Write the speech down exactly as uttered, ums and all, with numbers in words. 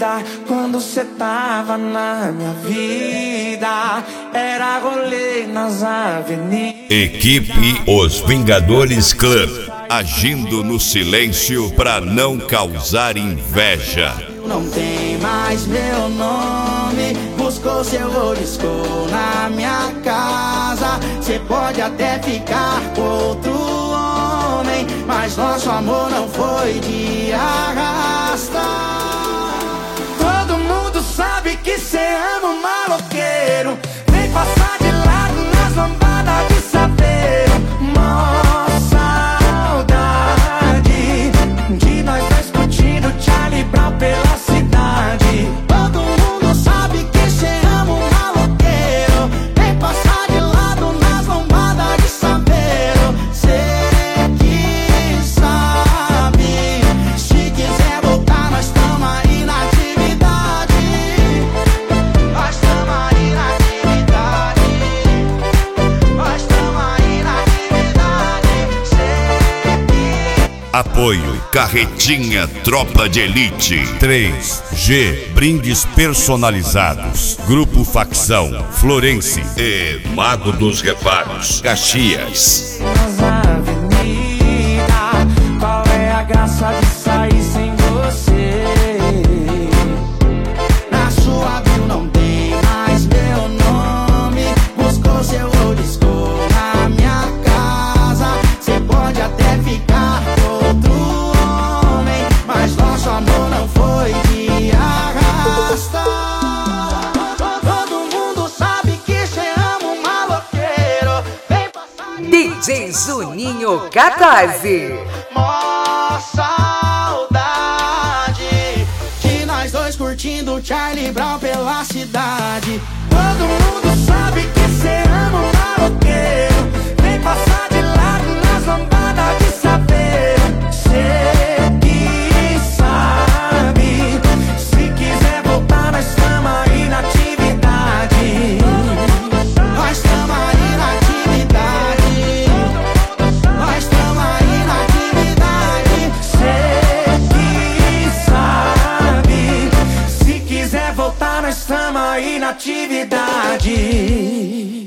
vida quando cê tava na minha vida. Era rolê nas avenidas. Equipe Os Vingadores Club, agindo no silêncio pra não causar inveja. Não tem mais meu nome, buscou seu riscou na minha casa. Cê pode até ficar com outro homem, mas nosso amor não foi de arrasta. Todo mundo sabe que cê ama um maloqueiro. Vem passar de lado nas lambadas de saveiro. Mó saudade de nós dois curtindo Charlie Brown pela cidade. Todo mundo sabe que cê ama um maloqueiro. Vem passar de lado nas lambadas de saveiro. Cê que sabe, se quiser voltar nós tamo aí na atividade. Nós tamo aí na atividade. Nós tamo aí na atividade. Cê que... Apoio Carretinha Tropa de Elite. três G Brindes personalizados. Grupo Facção Florense e Mago dos Reparos Caxias. Nas avenidas, qual é a graça de sair sem você? Na sua bio não tem mais meu nome, buscou seu riscou na minha casa. Cê pode até ficar com outro homem, mas nosso amor não foi de arrasta. Todo mundo sabe que cê ama um maloqueiro. Vem passar de D J Juninho catorze. mó saudade de nós dois curtindo Charlie Brown pela cidade. Todo mundo sabe que cê ama um maloqueiro. Vem passar de lado nas lambadas de saveiro. Cê que sabe, se quiser voltar nós tamo aí na atividade. Nós tamo aí na atividade. Nós tamo aí na atividade. Cê que sabe, se quiser voltar nós tamo aí na atividade.